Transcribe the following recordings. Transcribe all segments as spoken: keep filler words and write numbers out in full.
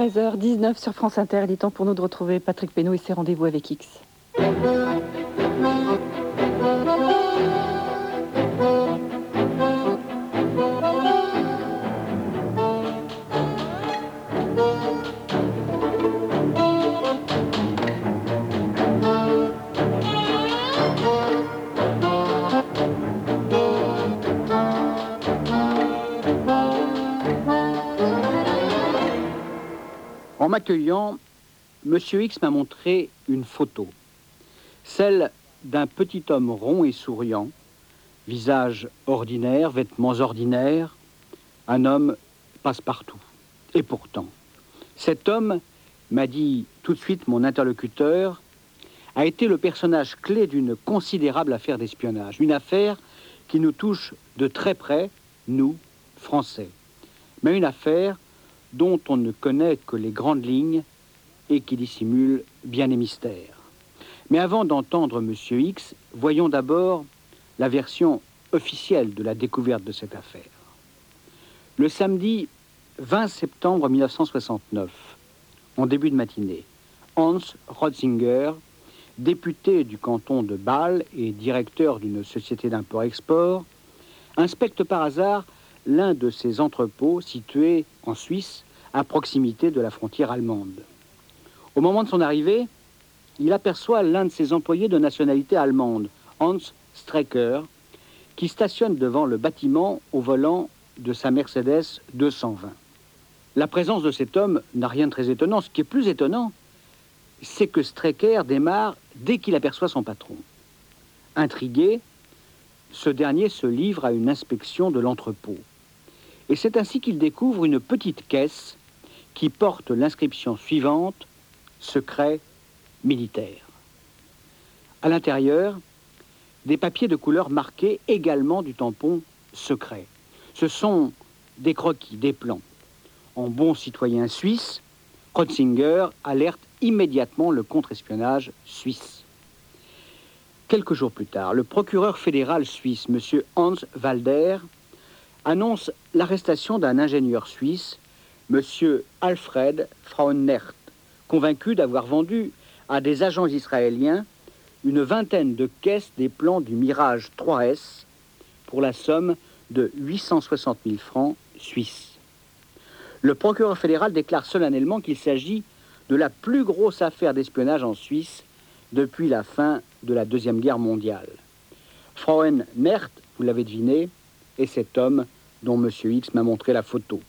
treize heures dix-neuf sur France Inter. Il est temps pour nous de retrouver Patrick Pénaud et ses rendez-vous avec X. En m'accueillant, Monsieur X m'a montré une photo, celle d'un petit homme rond et souriant, visage ordinaire, vêtements ordinaires, un homme passe-partout. Et pourtant, cet homme, m'a dit tout de suite mon interlocuteur, a été le personnage clé d'une considérable affaire d'espionnage, une affaire qui nous touche de très près, nous, Français, mais une affaire dont on ne connaît que les grandes lignes et qui dissimule bien les mystères. Mais avant d'entendre Monsieur X, voyons d'abord la version officielle de la découverte de cette affaire. Le samedi vingt septembre mille neuf cent soixante-neuf, en début de matinée, Hans Rotzinger, député du canton de Bâle et directeur d'une société d'import-export, inspecte par hasard l'un de ses entrepôts situés en Suisse, à proximité de la frontière allemande. Au moment de son arrivée, il aperçoit l'un de ses employés de nationalité allemande, Hans Strecker, qui stationne devant le bâtiment au volant de sa Mercedes deux cent vingt. La présence de cet homme n'a rien de très étonnant. Ce qui est plus étonnant, c'est que Strecker démarre dès qu'il aperçoit son patron. Intrigué, ce dernier se livre à une inspection de l'entrepôt. Et c'est ainsi qu'il découvre une petite caisse qui porte l'inscription suivante, secret militaire. À l'intérieur, des papiers de couleur marqués également du tampon secret. Ce sont des croquis, des plans. En bon citoyen suisse, Rotzinger alerte immédiatement le contre-espionnage suisse. Quelques jours plus tard, le procureur fédéral suisse, M. Hans Walder, annonce l'arrestation d'un ingénieur suisse, M. Alfred Frauenert, convaincu d'avoir vendu à des agents israéliens une vingtaine de caisses des plans du Mirage trois S pour la somme de huit cent soixante mille francs suisses. Le procureur fédéral déclare solennellement qu'il s'agit de la plus grosse affaire d'espionnage en Suisse depuis la fin de la Deuxième Guerre mondiale. Frauenert, vous l'avez deviné, est cet homme dont M. X m'a montré la photo.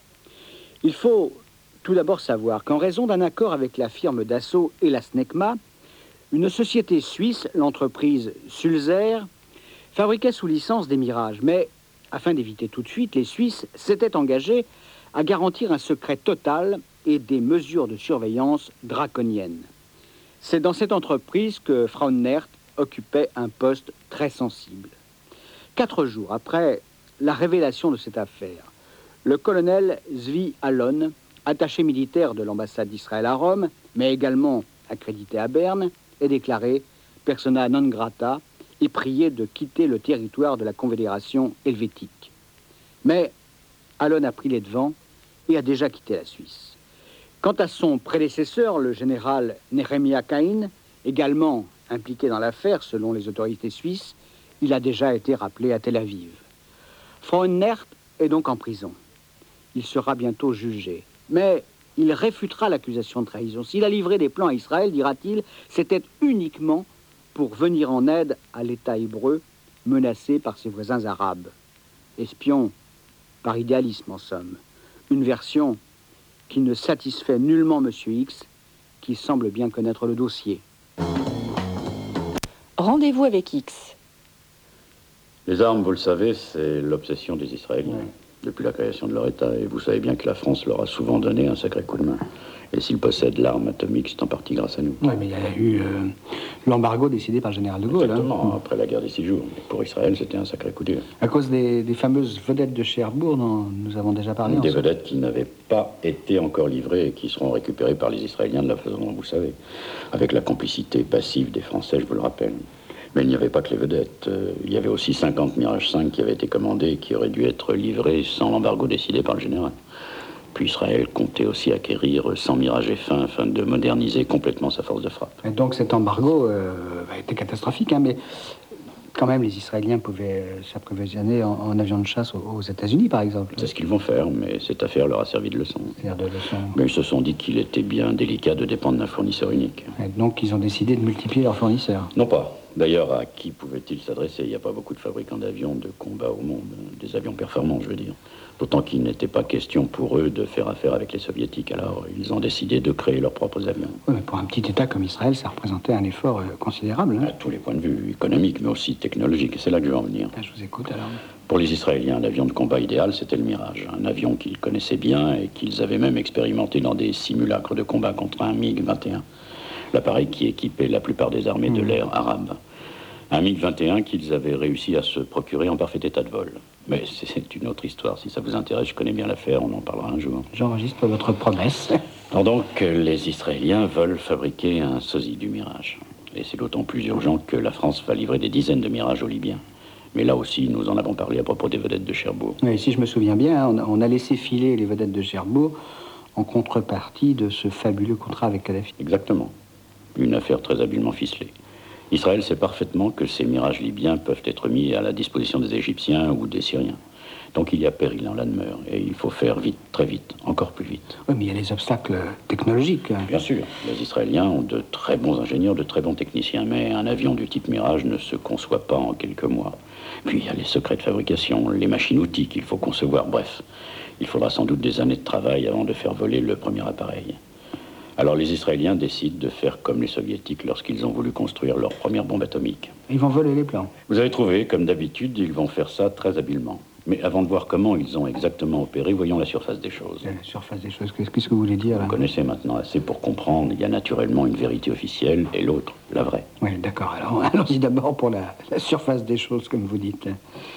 Il faut tout d'abord savoir qu'en raison d'un accord avec la firme Dassault et la SNECMA, une société suisse, l'entreprise Sulzer, fabriquait sous licence des Mirages. Mais, afin d'éviter tout de suite, les Suisses s'étaient engagés à garantir un secret total et des mesures de surveillance draconiennes. C'est dans cette entreprise que Frauenert occupait un poste très sensible. Quatre jours après la révélation de cette affaire, le colonel Zvi Alon, attaché militaire de l'ambassade d'Israël à Rome, mais également accrédité à Berne, est déclaré persona non grata et prié de quitter le territoire de la Confédération helvétique. Mais Alon a pris les devants et a déjà quitté la Suisse. Quant à son prédécesseur, le général Nehemia Cain, également impliqué dans l'affaire selon les autorités suisses, il a déjà été rappelé à Tel Aviv. Frauenert est donc en prison. Il sera bientôt jugé. Mais il réfutera l'accusation de trahison. S'il a livré des plans à Israël, dira-t-il, c'était uniquement pour venir en aide à l'État hébreu menacé par ses voisins arabes. Espion par idéalisme, en somme. Une version qui ne satisfait nullement M. X, qui semble bien connaître le dossier. Rendez-vous avec X. Les armes, vous le savez, c'est l'obsession des Israéliens, oui, depuis la création de leur État. Et vous savez bien que la France leur a souvent donné un sacré coup de main. Et s'ils possèdent l'arme atomique, c'est en partie grâce à nous. Oui, mais il y a eu euh, l'embargo décidé par le général de Gaulle. Exactement, hein. Après la guerre des six jours. Mais pour Israël, c'était un sacré coup dur. À cause des, des fameuses vedettes de Cherbourg dont nous avons déjà parlé. Des vedettes qui n'avaient pas été encore livrées et qui seront récupérées par les Israéliens de la façon dont vous savez. Avec la complicité passive des Français, je vous le rappelle. Mais il n'y avait pas que les vedettes. Euh, il y avait aussi cinquante Mirage cinq qui avaient été commandés et qui auraient dû être livrés sans l'embargo décidé par le général. Puis Israël comptait aussi acquérir cent Mirage F un afin de moderniser complètement sa force de frappe. Et donc cet embargo euh, a été catastrophique, hein, mais quand même les Israéliens pouvaient euh, s'approvisionner en, en avions de chasse aux, aux États-Unis, par exemple. C'est ce qu'ils vont faire, mais cette affaire leur a servi de leçon. C'est-à-dire de leçon. Mais ils se sont dit qu'il était bien délicat de dépendre d'un fournisseur unique. Et donc ils ont décidé de multiplier leurs fournisseurs. Non pas. D'ailleurs, à qui pouvaient-ils s'adresser? Il n'y a pas beaucoup de fabricants d'avions de combat au monde, des avions performants, je veux dire. D'autant qu'il n'était pas question pour eux de faire affaire avec les soviétiques. Alors, ils ont décidé de créer leurs propres avions. Oui, mais pour un petit État comme Israël, ça représentait un effort euh, considérable. Hein. À tous les points de vue, économiques, mais aussi technologiques. Et c'est là que je vais en venir. Ben, je vous écoute alors. Pour les Israéliens, l'avion de combat idéal, c'était le Mirage. Un avion qu'ils connaissaient bien et qu'ils avaient même expérimenté dans des simulacres de combat contre un MiG vingt et un. L'appareil qui équipait la plupart des armées de l'air arabes. Un MiG vingt et un qu'ils avaient réussi à se procurer en parfait état de vol. Mais c'est une autre histoire. Si ça vous intéresse, je connais bien l'affaire, on en parlera un jour. J'enregistre votre promesse. Alors donc, les Israéliens veulent fabriquer un sosie du Mirage. Et c'est d'autant plus urgent que la France va livrer des dizaines de Mirages aux Libyens. Mais là aussi, nous en avons parlé à propos des vedettes de Cherbourg. Oui, si je me souviens bien, on a, on a laissé filer les vedettes de Cherbourg en contrepartie de ce fabuleux contrat avec Kadhafi. Exactement. Une affaire très habilement ficelée. Israël sait parfaitement que ces Mirages libyens peuvent être mis à la disposition des Égyptiens ou des Syriens. Donc il y a péril en la demeure, et il faut faire vite, très vite, encore plus vite. Oui, mais il y a les obstacles technologiques. Bien sûr, les Israéliens ont de très bons ingénieurs, de très bons techniciens, mais un avion du type Mirage ne se conçoit pas en quelques mois. Puis il y a les secrets de fabrication, les machines-outils qu'il faut concevoir, bref. Il faudra sans doute des années de travail avant de faire voler le premier appareil. Alors les Israéliens décident de faire comme les Soviétiques lorsqu'ils ont voulu construire leur première bombe atomique. Ils vont voler les plans. Vous avez trouvé, comme d'habitude, ils vont faire ça très habilement. Mais avant de voir comment ils ont exactement opéré, voyons la surface des choses. La surface des choses, qu'est-ce que vous voulez dire là? Vous connaissez maintenant assez pour comprendre, il y a naturellement une vérité officielle et l'autre, la vraie. Oui, d'accord. Alors allons-y d'abord pour la, la surface des choses, comme vous dites.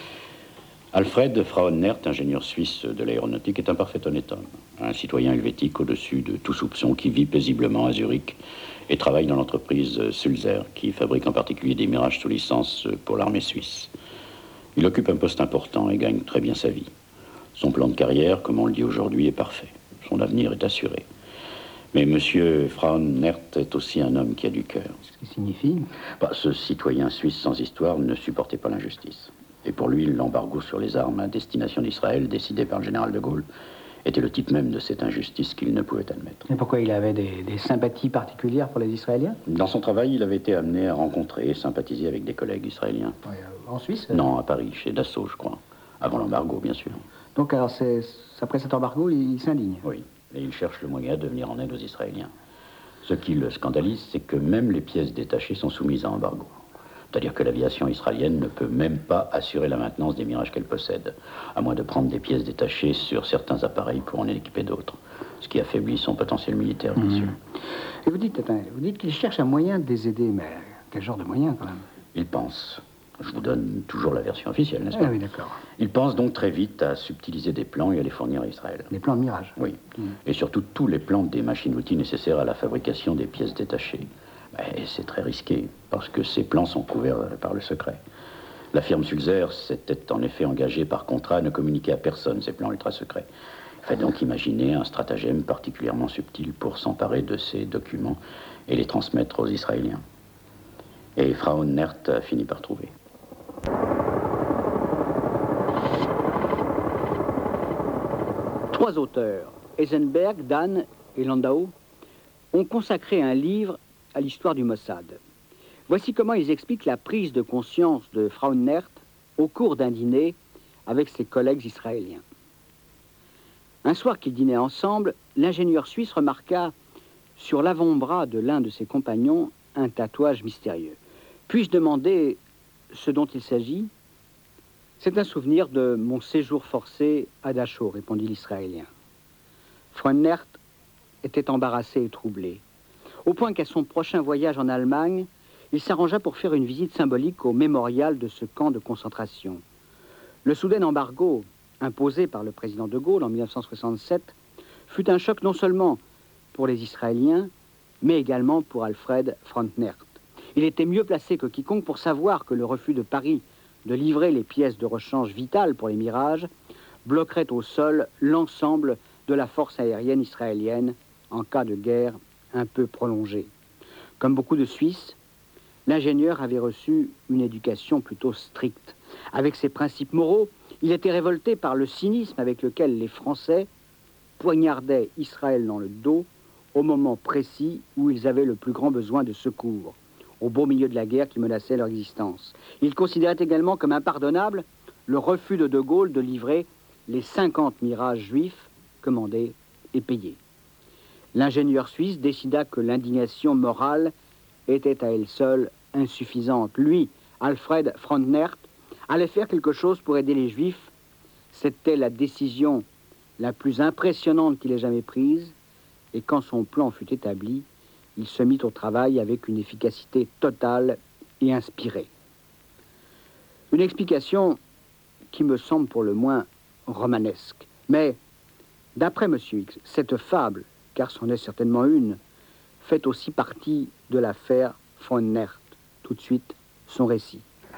Alfred Frauenert, ingénieur suisse de l'aéronautique, est un parfait honnête homme. Un citoyen helvétique au-dessus de tout soupçon qui vit paisiblement à Zurich et travaille dans l'entreprise Sulzer, qui fabrique en particulier des Mirages sous licence pour l'armée suisse. Il occupe un poste important et gagne très bien sa vie. Son plan de carrière, comme on le dit aujourd'hui, est parfait. Son avenir est assuré. Mais M. Frauenert est aussi un homme qui a du cœur. Ce qui signifie? Bah, ce citoyen suisse sans histoire ne supportait pas l'injustice. Et pour lui, l'embargo sur les armes à destination d'Israël, décidé par le général de Gaulle, était le type même de cette injustice qu'il ne pouvait admettre. Et pourquoi il avait des, des sympathies particulières pour les Israéliens? Dans son travail, il avait été amené à rencontrer et sympathiser avec des collègues israéliens. Oui, en Suisse? Non, à Paris, chez Dassault, je crois. Avant l'embargo, bien sûr. Donc, alors, c'est, après cet embargo, il, il s'indigne? Oui, et il cherche le moyen de venir en aide aux Israéliens. Ce qui le scandalise, c'est que même les pièces détachées sont soumises à embargo. C'est-à-dire que l'aviation israélienne ne peut même pas assurer la maintenance des Mirages qu'elle possède, à moins de prendre des pièces détachées sur certains appareils pour en équiper d'autres, ce qui affaiblit son potentiel militaire, bien mmh. sûr. Et vous dites, attendez, vous dites qu'il cherche un moyen de les aider, mais quel genre de moyen, quand même? Il pense. Je vous donne toujours la version officielle, n'est-ce pas? Ah oui, d'accord. Il pense donc très vite à subtiliser des plans et à les fournir à Israël. Les plans de Mirage? Oui. Mmh. Et surtout tous les plans des machines-outils nécessaires à la fabrication des pièces détachées. Et c'est très risqué, parce que ces plans sont couverts par le secret. La firme Sulzer s'était en effet engagée par contrat à ne communiquer à personne ces plans ultra secrets. Il fallait donc imaginer un stratagème particulièrement subtil pour s'emparer de ces documents et les transmettre aux Israéliens. Et Frauenert a fini par trouver. Trois auteurs, Eisenberg, Dan et Landau, ont consacré un livre à l'histoire du Mossad. Voici comment ils expliquent la prise de conscience de Frauenert au cours d'un dîner avec ses collègues israéliens. Un soir qu'ils dînaient ensemble, l'ingénieur suisse remarqua sur l'avant-bras de l'un de ses compagnons un tatouage mystérieux. Puis-je demander ce dont il s'agit? C'est un souvenir de mon séjour forcé à Dachau, répondit l'Israélien. Frauenert était embarrassé et troublé, au point qu'à son prochain voyage en Allemagne, il s'arrangea pour faire une visite symbolique au mémorial de ce camp de concentration. Le soudain embargo imposé par le président de Gaulle en mille neuf cent soixante-sept fut un choc non seulement pour les Israéliens, mais également pour Alfred Frauenert. Il était mieux placé que quiconque pour savoir que le refus de Paris de livrer les pièces de rechange vitales pour les Mirages bloquerait au sol l'ensemble de la force aérienne israélienne en cas de guerre un peu prolongée. Comme beaucoup de Suisses, l'ingénieur avait reçu une éducation plutôt stricte. Avec ses principes moraux, il était révolté par le cynisme avec lequel les Français poignardaient Israël dans le dos au moment précis où ils avaient le plus grand besoin de secours, au beau milieu de la guerre qui menaçait leur existence. Il considérait également comme impardonnable le refus de De Gaulle de livrer les cinquante mirages juifs commandés et payés. L'ingénieur suisse décida que l'indignation morale était à elle seule insuffisante. Lui, Alfred Frohnert, allait faire quelque chose pour aider les Juifs. C'était la décision la plus impressionnante qu'il ait jamais prise, et quand son plan fut établi, il se mit au travail avec une efficacité totale et inspirée. Une explication qui me semble pour le moins romanesque. Mais, d'après M. X, cette fable, car c'en est certainement une, fait aussi partie de l'affaire Frohnert. Tout de suite, son récit.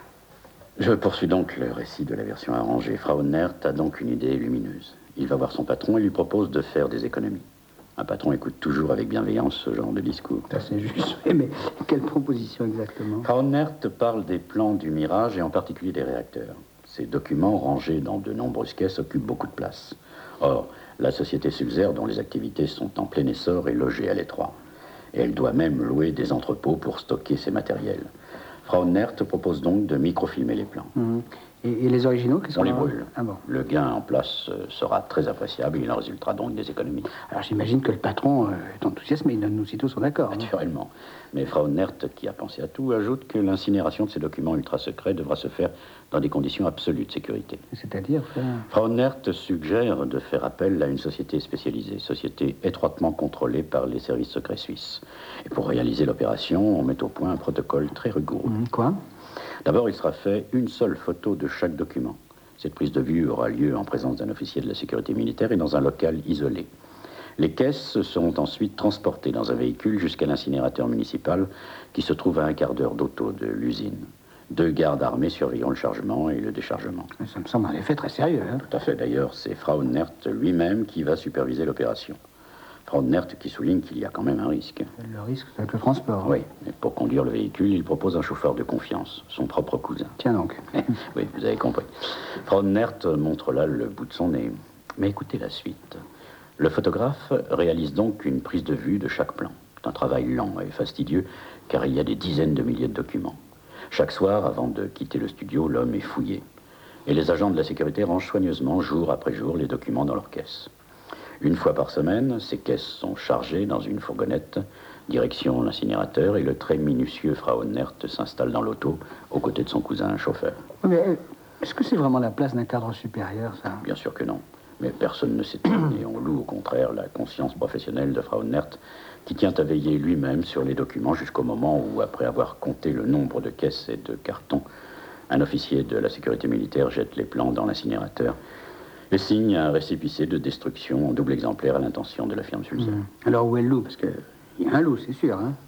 Je poursuis donc le récit de la version arrangée. Frohnert a donc une idée lumineuse. Il va voir son patron et lui propose de faire des économies. Un patron écoute toujours avec bienveillance ce genre de discours. C'est juste, mais quelle proposition exactement? Frohnert parle des plans du Mirage et en particulier des réacteurs. Ces documents, rangés dans de nombreuses caisses, occupent beaucoup de place. Or, la société Sulzer, dont les activités sont en plein essor, est logée à l'étroit. Et elle doit même louer des entrepôts pour stocker ses matériels. Frohnert propose donc de microfilmer les plans. Mmh. Et, et les originaux, qu'est-ce qu'on On les brûle. Ah bon. Le gain en place euh, sera très appréciable et il en résultera donc des économies. Alors j'imagine que le patron euh, est enthousiasmé, il donne aussitôt son accord. Hein. Naturellement. Mais Frohnert, qui a pensé à tout, ajoute que l'incinération de ces documents ultra secrets devra se faire dans des conditions absolues de sécurité. C'est-à-dire frère... Frohnert suggère de faire appel à une société spécialisée, société étroitement contrôlée par les services secrets suisses. Et pour réaliser l'opération, on met au point un protocole très rigoureux. Mmh, quoi? D'abord, il sera fait une seule photo de chaque document. Cette prise de vue aura lieu en présence d'un officier de la sécurité militaire et dans un local isolé. Les caisses seront ensuite transportées dans un véhicule jusqu'à l'incinérateur municipal qui se trouve à un quart d'heure d'auto de l'usine. Deux gardes armés surveilleront le chargement et le déchargement. Ça me semble en effet très sérieux. Hein. Tout à fait. D'ailleurs, c'est Frohnert lui-même qui va superviser l'opération. Frohnert qui souligne qu'il y a quand même un risque. Le risque avec le transport. Hein. Oui, mais pour conduire le véhicule, il propose un chauffeur de confiance, son propre cousin. Tiens donc. Oui, vous avez compris. Frohnert montre là le bout de son nez. Mais écoutez la suite. Le photographe réalise donc une prise de vue de chaque plan. C'est un travail lent et fastidieux, car il y a des dizaines de milliers de documents. Chaque soir, avant de quitter le studio, l'homme est fouillé. Et les agents de la sécurité rangent soigneusement, jour après jour, les documents dans leurs caisses. Une fois par semaine, ces caisses sont chargées dans une fourgonnette, direction l'incinérateur, et le très minutieux Frohnert s'installe dans l'auto, aux côtés de son cousin chauffeur. Mais est-ce que c'est vraiment la place d'un cadre supérieur, ça? Bien sûr que non. Mais personne ne s'étonne, et on loue au contraire la conscience professionnelle de Frohnert, qui tient à veiller lui-même sur les documents jusqu'au moment où, après avoir compté le nombre de caisses et de cartons, un officier de la sécurité militaire jette les plans dans l'incinérateur et signe un récépissé de destruction en double exemplaire à l'intention de la firme Sulzer. Mmh. Alors où est le loup? Parce qu'il y a un loup, c'est sûr. Hein.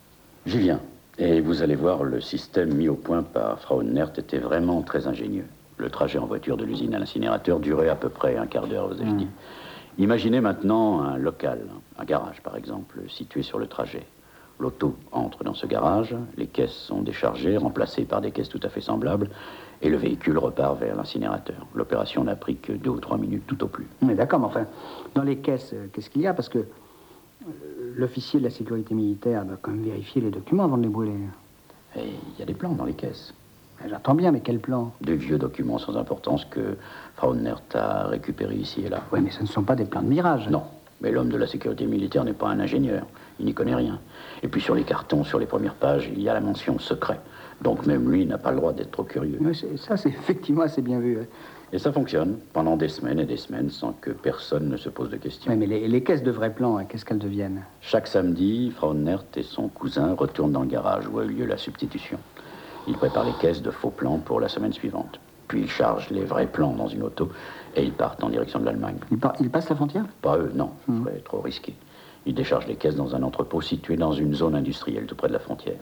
J'y viens. Et vous allez voir, le système mis au point par Frohnert était vraiment très ingénieux. Le trajet en voiture de l'usine à l'incinérateur durait à peu près un quart d'heure, vous avez mmh. dit. Imaginez maintenant un local, un garage par exemple, situé sur le trajet. L'auto entre dans ce garage, les caisses sont déchargées, remplacées par des caisses tout à fait semblables, et le véhicule repart vers l'incinérateur. L'opération n'a pris que deux ou trois minutes tout au plus. Mais d'accord, mais enfin, dans les caisses, qu'est-ce qu'il y a? Parce que l'officier de la sécurité militaire doit quand même vérifier les documents avant de les brûler. Et il y a des plans dans les caisses. J'entends bien, mais quel plan? De vieux documents sans importance que Frohnert a récupérés ici et là. Oui, mais ce ne sont pas des plans de mirage. Non, mais l'homme de la sécurité militaire n'est pas un ingénieur. Il n'y connaît rien. Et puis sur les cartons, sur les premières pages, il y a la mention secret. Donc même lui n'a pas le droit d'être trop curieux. Oui, ça, c'est effectivement assez bien vu. Et ça fonctionne pendant des semaines et des semaines sans que personne ne se pose de questions. Oui, mais les, les caisses de vrais plans, hein, qu'est-ce qu'elles deviennent? Chaque samedi, Frohnert et son cousin retournent dans le garage où a eu lieu la substitution. Ils préparent les caisses de faux plans pour la semaine suivante. Puis ils chargent les vrais plans dans une auto et ils partent en direction de l'Allemagne. Ils, par... ils passent la frontière? Pas eux, non. Ce mmh. serait trop risqué. Ils déchargent les caisses dans un entrepôt situé dans une zone industrielle tout près de la frontière.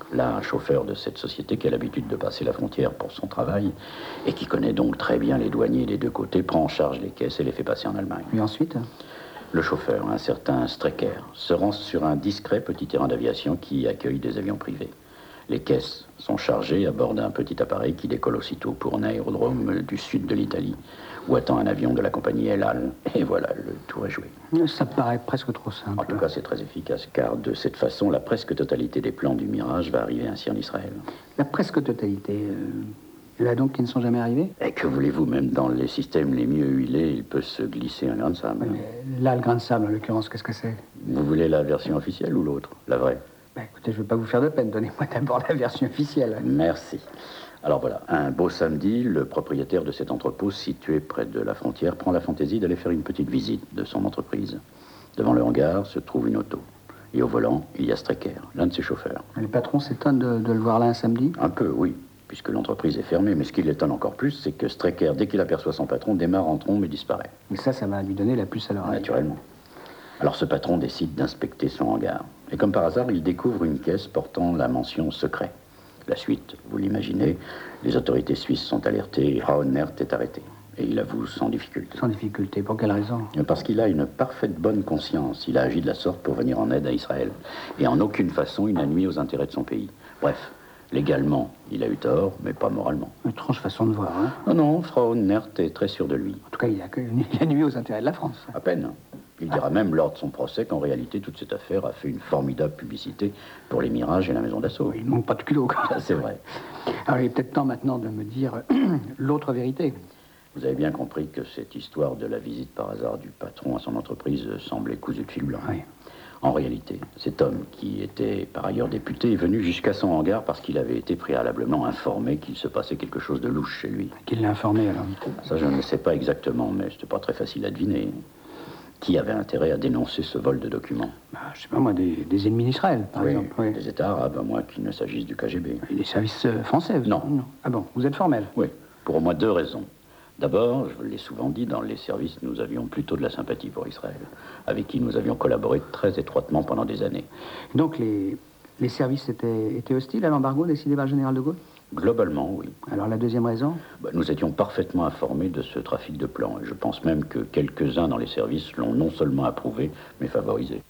Là, un chauffeur de cette société qui a l'habitude de passer la frontière pour son travail et qui connaît donc très bien les douaniers des deux côtés, prend en charge les caisses et les fait passer en Allemagne. Et ensuite? Le chauffeur, un certain Strecker, se rend sur un discret petit terrain d'aviation qui accueille des avions privés. Les caisses sont chargées à bord d'un petit appareil qui décolle aussitôt pour un aérodrome du sud de l'Italie, où attend un avion de la compagnie El Al. Et voilà, le tour est joué. Ça me paraît presque trop simple. En tout cas, c'est très efficace, car de cette façon, la presque totalité des plans du Mirage va arriver ainsi en Israël. La presque totalité. Euh... Il y en a donc qui ne sont jamais arrivés? Et que voulez-vous, même dans les systèmes les mieux huilés, il peut se glisser un grain de sable. Oui, mais là, le grain de sable, en l'occurrence, qu'est-ce que c'est? Vous voulez la version officielle ou l'autre, la vraie? Ben, écoutez, je ne veux pas vous faire de peine. Donnez-moi d'abord la version officielle. Merci. Alors voilà, un beau samedi, le propriétaire de cet entrepôt situé près de la frontière prend la fantaisie d'aller faire une petite visite de son entreprise. Devant le hangar se trouve une auto. Et au volant, il y a Strecker, l'un de ses chauffeurs. Les patrons s'étonnent de, de le voir là un samedi? Un peu, oui, puisque l'entreprise est fermée. Mais ce qui l'étonne encore plus, c'est que Strecker, dès qu'il aperçoit son patron, démarre en trombe et disparaît. Et ça, ça va lui donner la puce à l'oreille. Naturellement. Alors ce patron décide d'inspecter son hangar. Et comme par hasard, il découvre une caisse portant la mention secret. La suite, vous l'imaginez, les autorités suisses sont alertées et Frauenert est arrêté. Et il avoue sans difficulté. Sans difficulté, pour quelle raison? Parce qu'il a une parfaite bonne conscience. Il a agi de la sorte pour venir en aide à Israël. Et en aucune façon, il n'a nui aux intérêts de son pays. Bref, légalement, il a eu tort, mais pas moralement. Étrange façon de voir, hein? Non, non, Frauenert est très sûr de lui. En tout cas, il a, il a nuit aux intérêts de la France. À peine. Il dira même lors de son procès qu'en réalité, toute cette affaire a fait une formidable publicité pour les Mirages et la maison d'assaut. Il ne manque pas de culot, quoi. Ça, c'est vrai. Alors, il est peut-être temps maintenant de me dire l'autre vérité. Vous avez bien compris que cette histoire de la visite par hasard du patron à son entreprise semblait cousue de fil blanc. Oui. En réalité, cet homme, qui était par ailleurs député, est venu jusqu'à son hangar parce qu'il avait été préalablement informé qu'il se passait quelque chose de louche chez lui. Qui l'a informé, alors? Ça, je ne sais pas exactement, mais c'était pas très facile à deviner. Qui avait intérêt à dénoncer ce vol de documents? Bah, je sais pas moi, des, des ennemis d'Israël, par Oui, exemple. Oui. des États arabes, à moins qu'il ne s'agisse du K G B. Et des services euh, français? Non. non. Ah bon, vous êtes formel? Oui, pour au moins deux raisons. D'abord, je vous l'ai souvent dit, dans les services, nous avions plutôt de la sympathie pour Israël, avec qui nous avions collaboré très étroitement pendant des années. Donc les, les services étaient, étaient hostiles à l'embargo décidé par le général de Gaulle? Globalement, oui. Alors la deuxième raison? Bah, nous étions parfaitement informés de ce trafic de plans, et je pense même que quelques-uns dans les services l'ont non seulement approuvé, mais favorisé.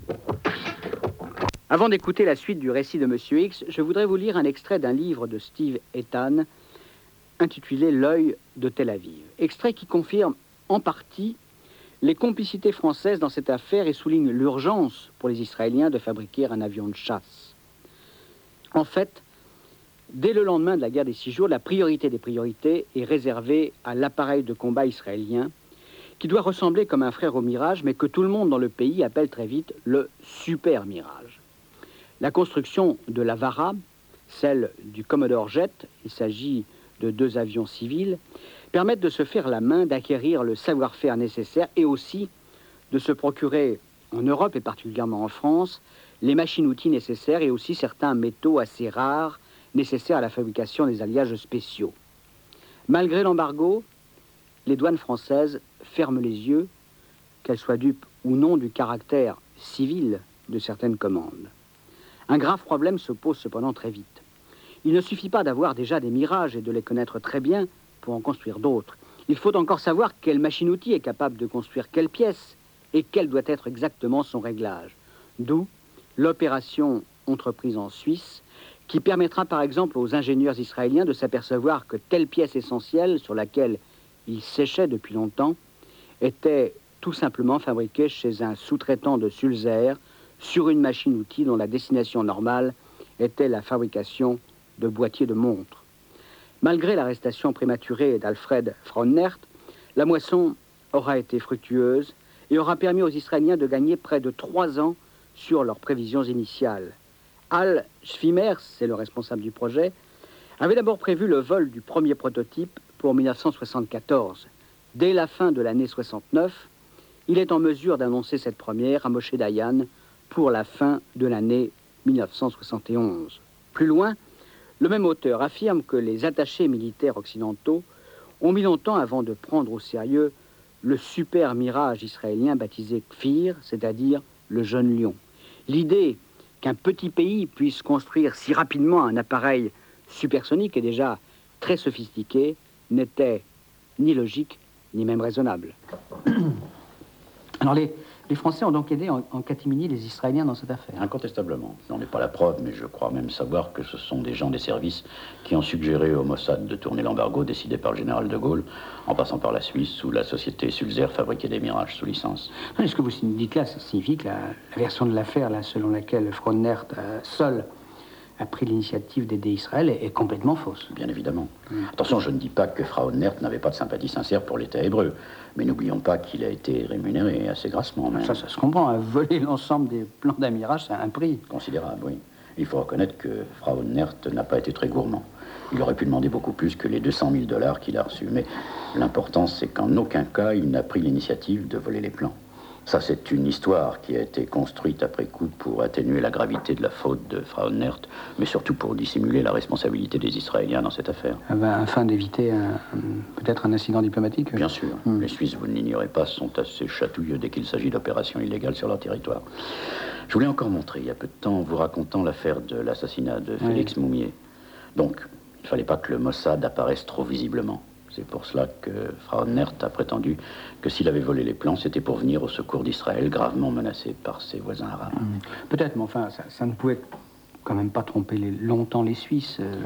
Avant d'écouter la suite du récit de Monsieur X, je voudrais vous lire un extrait d'un livre de Steve Ethan, intitulé « L'œil de Tel Aviv ». Extrait qui confirme en partie les complicités françaises dans cette affaire et souligne l'urgence pour les Israéliens de fabriquer un avion de chasse. En fait, dès le lendemain de la guerre des six jours, la priorité des priorités est réservée à l'appareil de combat israélien, qui doit ressembler comme un frère au Mirage, mais que tout le monde dans le pays appelle très vite le Super Mirage. La construction de la Vara, celle du Commodore Jet, il s'agit de deux avions civils, permettent de se faire la main, d'acquérir le savoir-faire nécessaire et aussi de se procurer en Europe et particulièrement en France les machines-outils nécessaires et aussi certains métaux assez rares nécessaires à la fabrication des alliages spéciaux. Malgré l'embargo, les douanes françaises ferment les yeux, qu'elles soient dupes ou non du caractère civil de certaines commandes. Un grave problème se pose cependant très vite. Il ne suffit pas d'avoir déjà des mirages et de les connaître très bien pour en construire d'autres. Il faut encore savoir quelle machine-outil est capable de construire quelle pièce et quel doit être exactement son réglage. D'où l'opération entreprise en Suisse qui permettra par exemple aux ingénieurs israéliens de s'apercevoir que telle pièce essentielle sur laquelle ils séchaient depuis longtemps était tout simplement fabriquée chez un sous-traitant de Sulzer sur une machine-outil dont la destination normale était la fabrication de boîtiers de montres. Malgré l'arrestation prématurée d'Alfred Frauenert, la moisson aura été fructueuse et aura permis aux Israéliens de gagner près de trois ans sur leurs prévisions initiales. Al Schwimmer, c'est le responsable du projet, avait d'abord prévu le vol du premier prototype pour mille neuf cent soixante-quatorze. Dès la fin de l'année soixante-neuf, il est en mesure d'annoncer cette première à Moshe Dayan pour la fin de l'année mille neuf cent soixante et onze. Plus loin, le même auteur affirme que les attachés militaires occidentaux ont mis longtemps avant de prendre au sérieux le super mirage israélien baptisé Kfir, c'est-à-dire le jeune lion. L'idée qu'un petit pays puisse construire si rapidement un appareil supersonique et déjà très sophistiqué n'était ni logique, ni même raisonnable. Alors les, les Français ont donc aidé en, en catimini les Israéliens dans cette affaire. Incontestablement. Je n'en ai pas la preuve, mais je crois même savoir que ce sont des gens des services qui ont suggéré au Mossad de tourner l'embargo décidé par le général de Gaulle, en passant par la Suisse, où la société Sulzer fabriquait des Mirages sous licence. Ce que vous dites là, ça signifie que la, la version de l'affaire, là, selon laquelle Frauenert euh, seul a pris l'initiative d'aider Israël, est, est complètement fausse. Bien évidemment. Mmh. Attention, je ne dis pas que Frauenert n'avait pas de sympathie sincère pour l'État hébreu, mais n'oublions pas qu'il a été rémunéré assez grassement. Même. Ça, ça se comprend. Hein. Voler l'ensemble des plans d'un Mirage, c'est un prix. Considérable, oui. Il faut reconnaître que Frauenert n'a pas été très gourmand. Il aurait pu demander beaucoup plus que les deux cent mille dollars qu'il a reçus. Mais l'important, c'est qu'en aucun cas, il n'a pris l'initiative de voler les plans. Ça, c'est une histoire qui a été construite après coup pour atténuer la gravité de la faute de Frauenert, mais surtout pour dissimuler la responsabilité des Israéliens dans cette affaire. Ah ben, afin d'éviter peut-être un incident diplomatique. Bien sûr. Hum. Les Suisses, vous ne l'ignorez pas, sont assez chatouilleux dès qu'il s'agit d'opérations illégales sur leur territoire. Je voulais encore montrer, il y a peu de temps, en vous racontant l'affaire de l'assassinat de Félix oui. Moumier. Donc, il ne fallait pas que le Mossad apparaisse trop visiblement. C'est pour cela que Frauenert a prétendu que s'il avait volé les plans, c'était pour venir au secours d'Israël, gravement menacé par ses voisins arabes. Mmh. Peut-être, mais enfin, ça, ça ne pouvait quand même pas tromper les, longtemps les Suisses. Euh...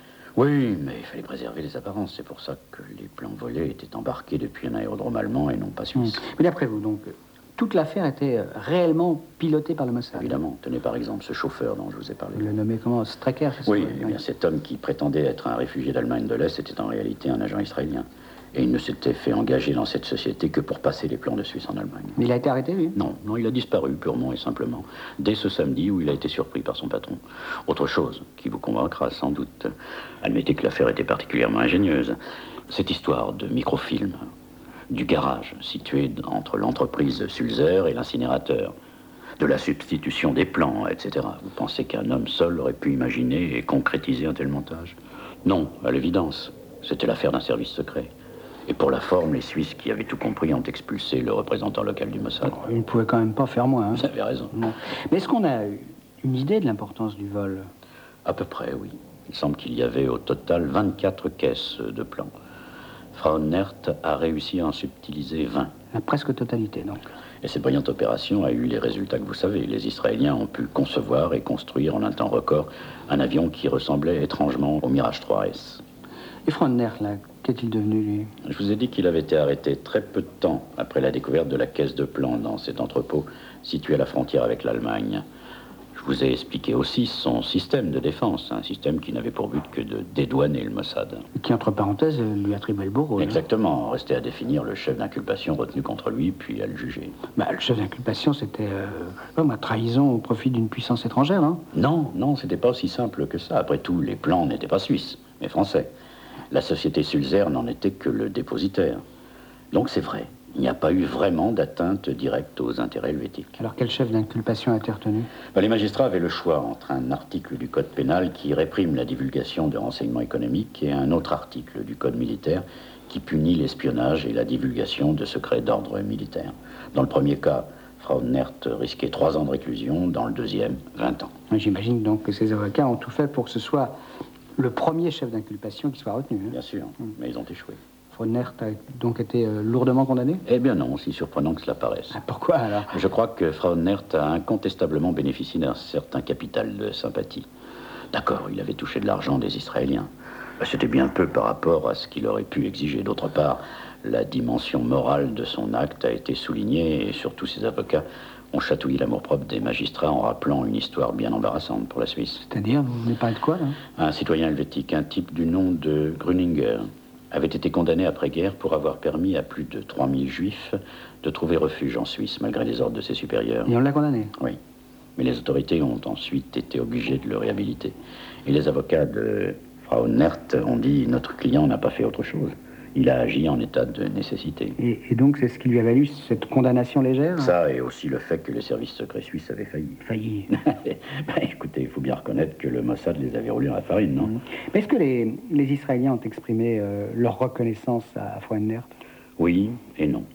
Oui, mais il fallait préserver les apparences. C'est pour ça que les plans volés étaient embarqués depuis un aérodrome allemand et non pas suisse. Mmh. Mais d'après vous, donc, toute l'affaire était réellement pilotée par le Mossad. Évidemment. Tenez par exemple ce chauffeur dont je vous ai parlé. Vous le nommez comment? Strecker, c'est ça? Oui, eh bien, cet homme qui prétendait être un réfugié d'Allemagne de l'Est était en réalité un agent israélien. Et il ne s'était fait engager dans cette société que pour passer les plans de Suisse en Allemagne. Mais il a été arrêté, lui? Non, non, il a disparu purement et simplement, dès ce samedi où il a été surpris par son patron. Autre chose qui vous convaincra sans doute. Admettez que l'affaire était particulièrement ingénieuse. Cette histoire de microfilm, du garage situé entre l'entreprise Sulzer et l'incinérateur, de la substitution des plans, et cetera. Vous pensez qu'un homme seul aurait pu imaginer et concrétiser un tel montage? Non, à l'évidence. C'était l'affaire d'un service secret. Et pour la forme, les Suisses qui avaient tout compris ont expulsé le représentant local du Mossad. Oh, ils ne pouvaient quand même pas faire moins. Hein. Vous avez raison. Non. Mais est-ce qu'on a une idée de l'importance du vol? À peu près, oui. Il semble qu'il y avait au total vingt-quatre caisses de plans. Frauenert a réussi à en subtiliser vingt. La presque totalité, donc. Et cette brillante opération a eu les résultats que vous savez. Les Israéliens ont pu concevoir et construire en un temps record un avion qui ressemblait étrangement au Mirage trois S. Et Frauenert, là, qu'est-il devenu, lui? Je vous ai dit qu'il avait été arrêté très peu de temps après la découverte de la caisse de plans dans cet entrepôt situé à la frontière avec l'Allemagne. Je vous ai expliqué aussi son système de défense, un système qui n'avait pour but que de dédouaner le Mossad. Et qui, entre parenthèses, lui attribuait le beau rôle. Exactement. Restait à définir le chef d'inculpation retenu contre lui, puis à le juger. Bah, le chef d'inculpation, c'était euh, comme ma trahison au profit d'une puissance étrangère, hein? Non, non, c'était pas aussi simple que ça. Après tout, les plans n'étaient pas suisses, mais français. La société Sulzer n'en était que le dépositaire. Donc c'est vrai, il n'y a pas eu vraiment d'atteinte directe aux intérêts helvétiques. Alors quel chef d'inculpation a été retenu? Ben, les magistrats avaient le choix entre un article du Code pénal qui réprime la divulgation de renseignements économiques et un autre article du Code militaire qui punit l'espionnage et la divulgation de secrets d'ordre militaire. Dans le premier cas, Frauenert risquait trois ans de réclusion, dans le deuxième, vingt ans. J'imagine donc que ces avocats ont tout fait pour que ce soit le premier chef d'inculpation qui soit retenu. Hein. Bien sûr, mmh. mais ils ont échoué. Frauenert a donc été euh, lourdement condamné? Eh bien non, aussi surprenant que cela paraisse. Ah, pourquoi alors? Je crois que Frauenert a incontestablement bénéficié d'un certain capital de sympathie. D'accord, il avait touché de l'argent des Israéliens. C'était bien peu par rapport à ce qu'il aurait pu exiger. D'autre part, la dimension morale de son acte a été soulignée et surtout ses avocats ont chatouillé l'amour-propre des magistrats en rappelant une histoire bien embarrassante pour la Suisse. C'est-à-dire, vous venez parler de quoi, là? Un citoyen helvétique, un type du nom de Gruninger, avait été condamné après-guerre pour avoir permis à plus de trois mille juifs de trouver refuge en Suisse, malgré les ordres de ses supérieurs. Et on l'a condamné? Oui. Mais les autorités ont ensuite été obligées de le réhabiliter. Et les avocats de Frauenert ont dit « Notre client n'a pas fait autre chose. Il a agi en état de nécessité. » Et, et donc, c'est ce qui lui a valu cette condamnation légère? Ça, et aussi le fait que les services secrets suisses avaient failli. Failli. Ben, écoutez, il faut bien reconnaître que le Mossad les avait roulés dans la farine, non? Mmh. Mais est-ce que les, les Israéliens ont exprimé euh, leur reconnaissance à, à Frauenert? Oui et non.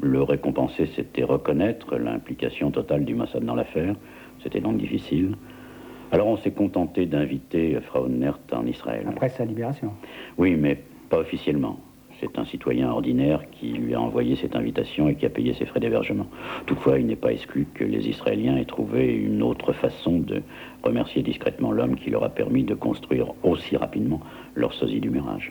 Le récompenser, c'était reconnaître l'implication totale du Mossad dans l'affaire. C'était donc difficile. Alors on s'est contenté d'inviter Frau Nert en Israël. Après sa libération. Oui, mais pas officiellement. C'est un citoyen ordinaire qui lui a envoyé cette invitation et qui a payé ses frais d'hébergement. Toutefois, il n'est pas exclu que les Israéliens aient trouvé une autre façon de remercier discrètement l'homme qui leur a permis de construire aussi rapidement leur sosie du mirage.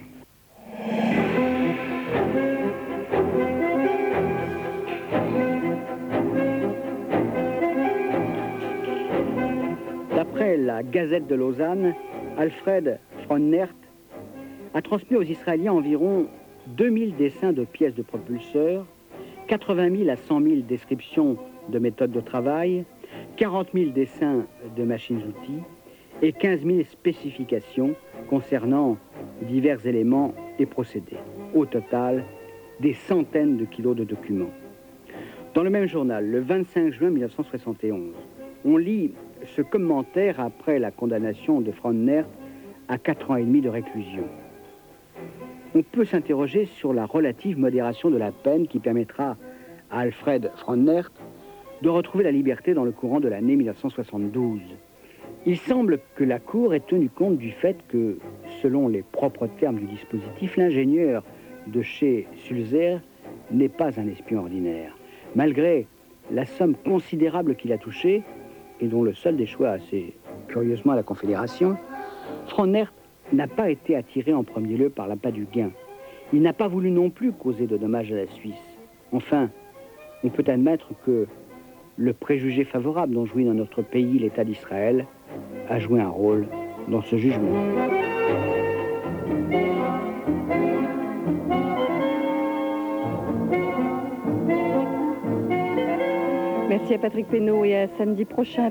D'après la Gazette de Lausanne, Alfred Fronert a transmis aux Israéliens environ deux mille dessins de pièces de propulseurs, quatre-vingt mille à cent mille descriptions de méthodes de travail, quarante mille dessins de machines-outils et quinze mille spécifications concernant divers éléments et procédés. Au total, des centaines de kilos de documents. Dans le même journal, le vingt-cinq juin mille neuf cent soixante et onze, on lit ce commentaire après la condamnation de Fronert à quatre ans et demi de réclusion. On peut s'interroger sur la relative modération de la peine qui permettra à Alfred Fronert de retrouver la liberté dans le courant de l'année mille neuf cent soixante-douze. Il semble que la Cour ait tenu compte du fait que, selon les propres termes du dispositif, l'ingénieur de chez Sulzer n'est pas un espion ordinaire. Malgré la somme considérable qu'il a touchée, et dont le solde échoua assez curieusement à la Confédération, Fronert n'a pas été attiré en premier lieu par l'appât du gain. Il n'a pas voulu non plus causer de dommages à la Suisse. Enfin, on peut admettre que le préjugé favorable dont jouit dans notre pays l'État d'Israël a joué un rôle dans ce jugement. Merci à Patrick Pénaud et à samedi prochain.